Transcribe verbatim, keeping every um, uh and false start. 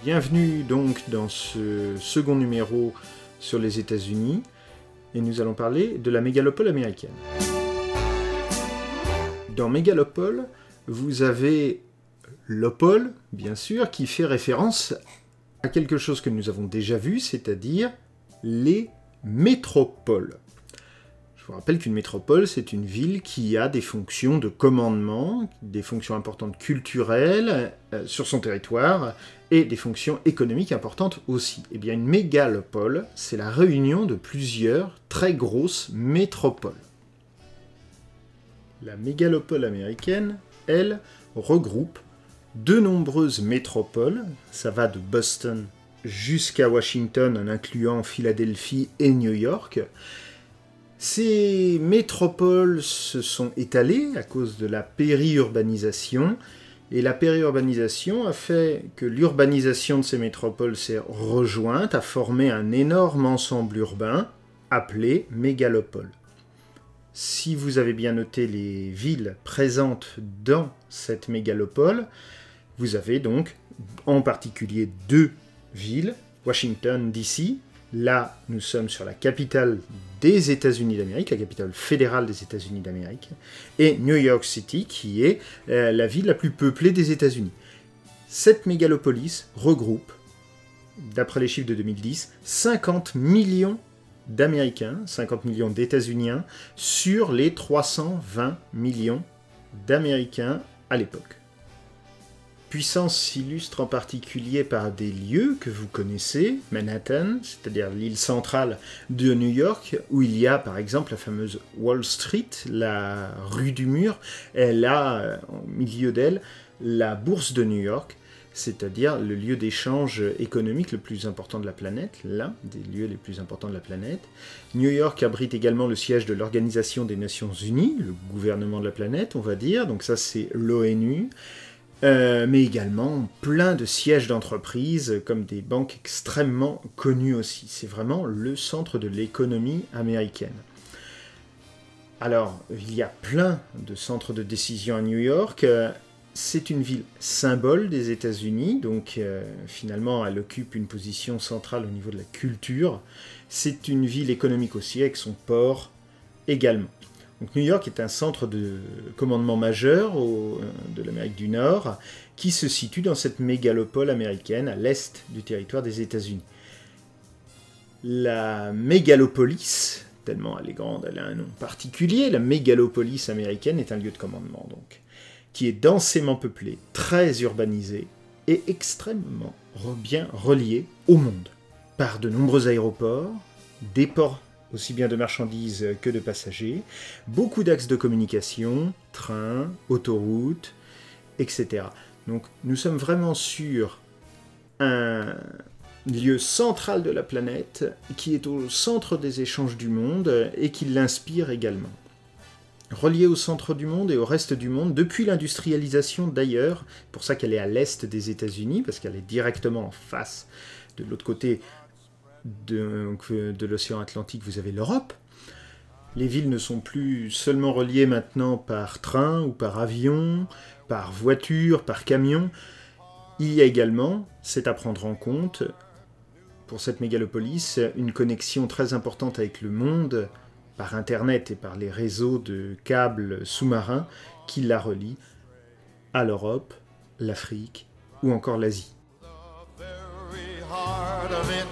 Bienvenue donc dans ce second numéro sur les États-Unis et nous allons parler de la mégalopole américaine. Dans mégalopole, vous avez l'opole, bien sûr, qui fait référence à quelque chose que nous avons déjà vu, c'est-à-dire les métropoles. Je vous rappelle qu'une métropole, c'est une ville qui a des fonctions de commandement, des fonctions importantes culturelles euh, sur son territoire, et des fonctions économiques importantes aussi. Eh bien, une mégalopole, c'est la réunion de plusieurs très grosses métropoles. La mégalopole américaine, elle, regroupe de nombreuses métropoles, ça va de Boston jusqu'à Washington, en incluant Philadelphie et New York. Ces métropoles se sont étalées à cause de la périurbanisation, et la périurbanisation a fait que l'urbanisation de ces métropoles s'est rejointe, a formé un énorme ensemble urbain appelé mégalopole. Si vous avez bien noté les villes présentes dans cette mégalopole, vous avez donc en particulier deux villes, Washington D C, là nous sommes sur la capitale des États-Unis d'Amérique, la capitale fédérale des États-Unis d'Amérique, et New York City, qui est euh, la ville la plus peuplée des États-Unis. Cette mégalopolis regroupe, d'après les chiffres de deux mille dix, cinquante millions d'Américains, cinquante millions d'États-Uniens, sur les trois cent vingt millions d'Américains à l'époque. Puissance s'illustre en particulier par des lieux que vous connaissez, Manhattan, c'est-à-dire l'île centrale de New York, où il y a par exemple la fameuse Wall Street, la rue du mur. Elle a au milieu d'elle la bourse de New York, c'est-à-dire le lieu d'échange économique le plus important de la planète, l'un des lieux les plus importants de la planète. New York abrite également le siège de l'Organisation des Nations Unies, le gouvernement de la planète, on va dire, donc ça c'est l'ONU. Euh, mais également plein de sièges d'entreprises, comme des banques extrêmement connues aussi. C'est vraiment le centre de l'économie américaine. Alors, il y a plein de centres de décision à New York. C'est une ville symbole des États-Unis, donc euh, finalement elle occupe une position centrale au niveau de la culture. C'est une ville économique aussi, avec son port également. Donc New York est un centre de commandement majeur au, de l'Amérique du Nord qui se situe dans cette mégalopole américaine à l'est du territoire des États-Unis. La mégalopolis, tellement elle est grande, elle a un nom particulier, la mégalopolis américaine est un lieu de commandement donc, qui est densément peuplé, très urbanisé et extrêmement bien relié au monde par de nombreux aéroports, des ports aussi bien de marchandises que de passagers, beaucoup d'axes de communication, trains, autoroutes, et cetera. Donc nous sommes vraiment sur un lieu central de la planète qui est au centre des échanges du monde et qui l'inspire également. Reliée au centre du monde et au reste du monde, depuis l'industrialisation d'ailleurs, pour ça qu'elle est à l'est des États-Unis, parce qu'elle est directement en face de l'autre côté De, de l'océan Atlantique, vous avez l'Europe. Les villes ne sont plus seulement reliées maintenant par train ou par avion, par voiture, par camion. Il y a également, c'est à prendre en compte, pour cette mégalopolis, une connexion très importante avec le monde par Internet et par les réseaux de câbles sous-marins qui la relient à l'Europe, l'Afrique ou encore l'Asie.